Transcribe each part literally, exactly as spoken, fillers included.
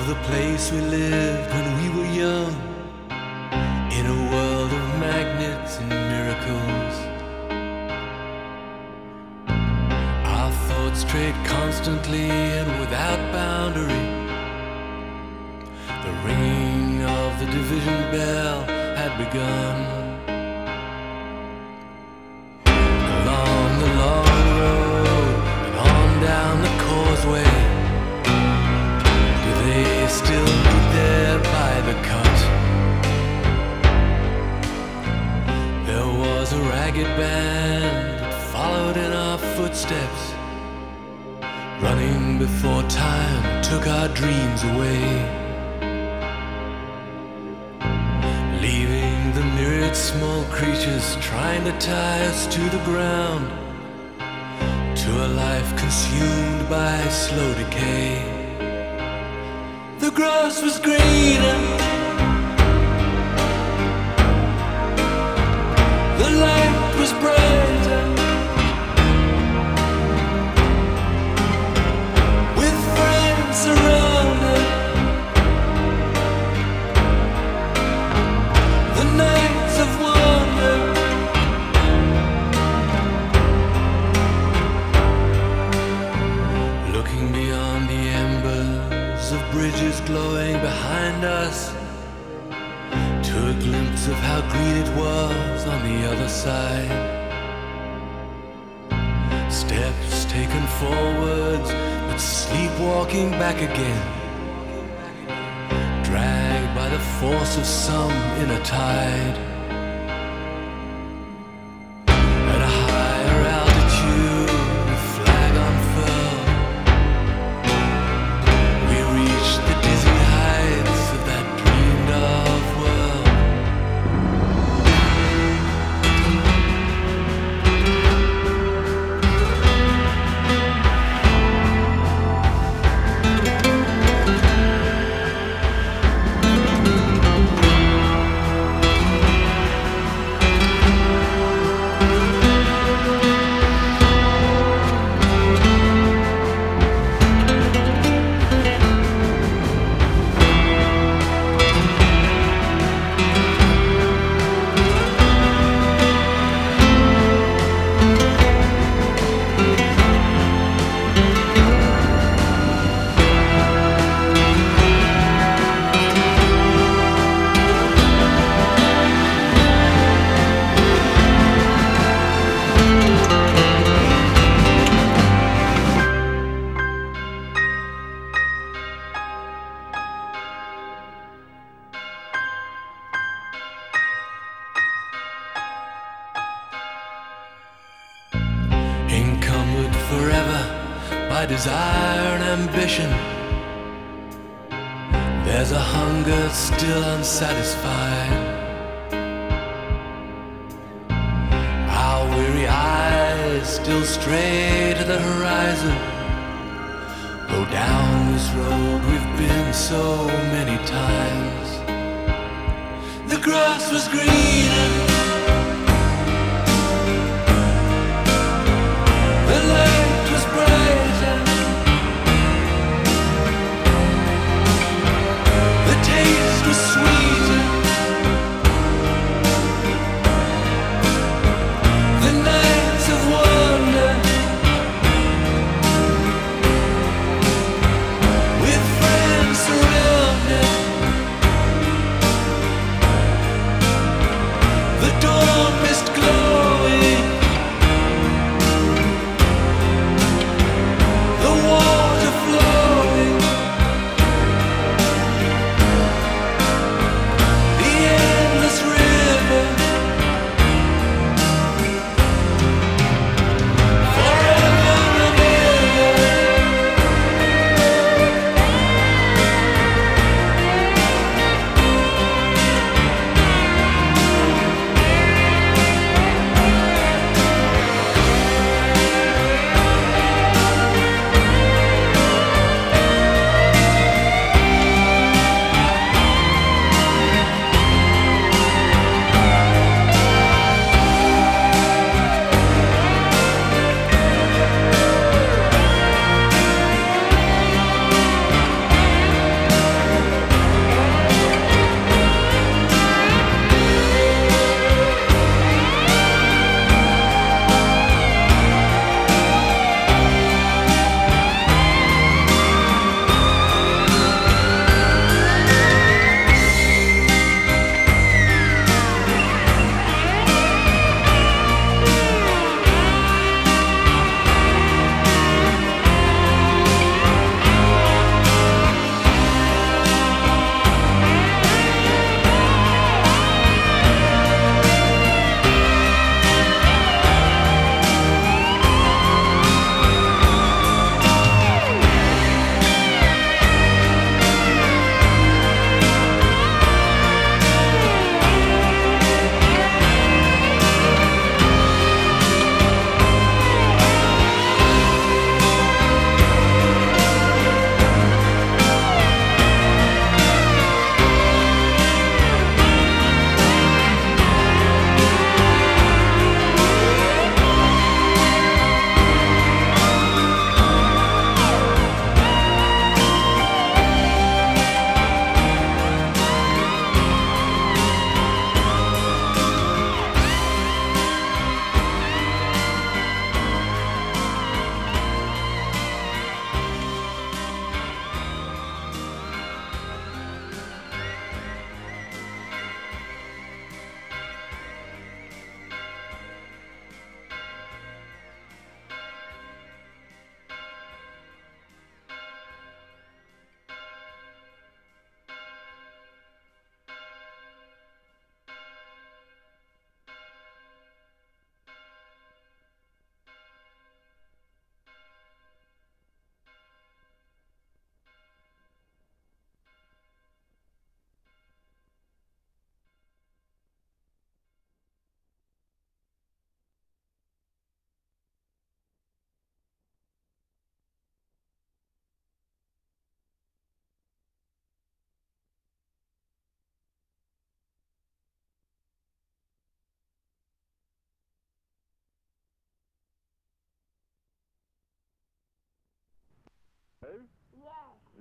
the place we lived when we were young, in a world of magnets and miracles. Our thoughts strayed constantly and without boundary. The ringing of the division bell had begun. Along the long road and on down the causeway, do they still meet there by the cut? There was a ragged band that followed in our footsteps, running before time took our dreams away, leaving the myriad small creatures trying to tie us to the ground, to a life consumed by slow decay. The grass was greener, the light was brighter, with friends around us. The nights of wonder, looking beyond the embers of bridges glowing behind us, to a glimpse of how green it was on the other side. Steps taken forwards, but sleepwalking back again, dragged by the force of some inner tide. At a higher altitude, the flag unfurled, we reached the dizzy heights of that dreamed of world. Encumbered forever by desire and ambition, there's a hunger still unsatisfied. Our weary eyes still stray to the horizon, go down this road we've been so many times. The grass was greener, the light was brighter, the taste was sweeter, the nights of wonder, with friends surrounded, the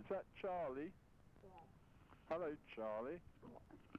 Is that Charlie? Yeah. Hello, Charlie.